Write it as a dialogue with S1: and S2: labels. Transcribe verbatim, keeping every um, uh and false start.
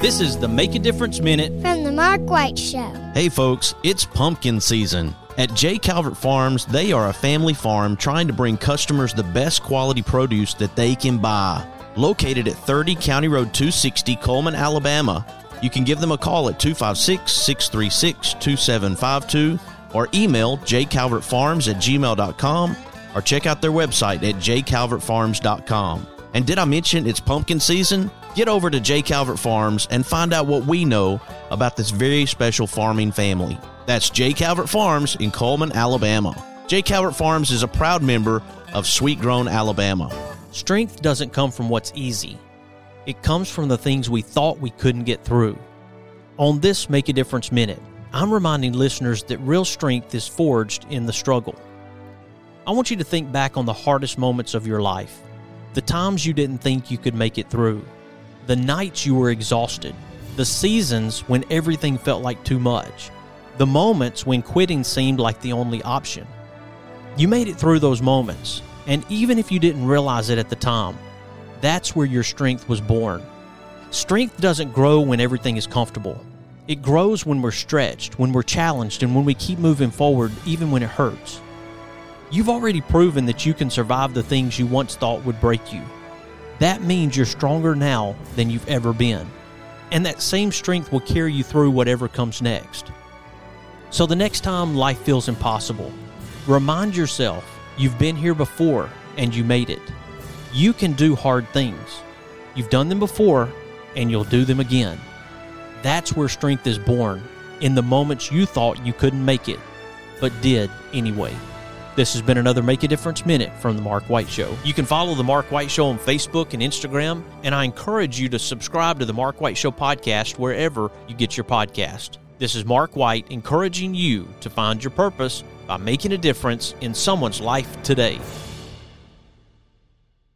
S1: This is the Make a Difference Minute
S2: from the Mark White Show.
S3: Hey folks, it's pumpkin season. At J. Calvert Farms, they are a family farm trying to bring customers the best quality produce that they can buy. Located at thirty County Road two sixty, Coleman, Alabama, you can give them a call at two five six, six three six, two seven five two or email j calvert farms at gmail dot com or check out their website at j calvert farms dot com. And did I mention it's pumpkin season? Get over to J. Calvert Farms and find out what we know about this very special farming family. That's J. Calvert Farms in Coleman, Alabama. J. Calvert Farms is a proud member of Sweet Grown, Alabama.
S1: Strength doesn't come from what's easy. It comes from the things we thought we couldn't get through. On this Make a Difference Minute, I'm reminding listeners that real strength is forged in the struggle. I want you to think back on the hardest moments of your life, the times you didn't think you could make it through, the nights you were exhausted, the seasons when everything felt like too much, the moments when quitting seemed like the only option. You made it through those moments, and even if you didn't realize it at the time, that's where your strength was born. Strength doesn't grow when everything is comfortable. It grows when we're stretched, when we're challenged, and when we keep moving forward even when it hurts. You've already proven that you can survive the things you once thought would break you. That means you're stronger now than you've ever been. And that same strength will carry you through whatever comes next. So the next time life feels impossible, remind yourself you've been here before and you made it. You can do hard things. You've done them before and you'll do them again. That's where strength is born, in the moments you thought you couldn't make it, but did anyway. This has been another Make a Difference Minute from The Mark White Show. You can follow The Mark White Show on Facebook and Instagram, and I encourage you to subscribe to The Mark White Show podcast wherever you get your podcast. This is Mark White encouraging you to find your purpose by making a difference in someone's life today.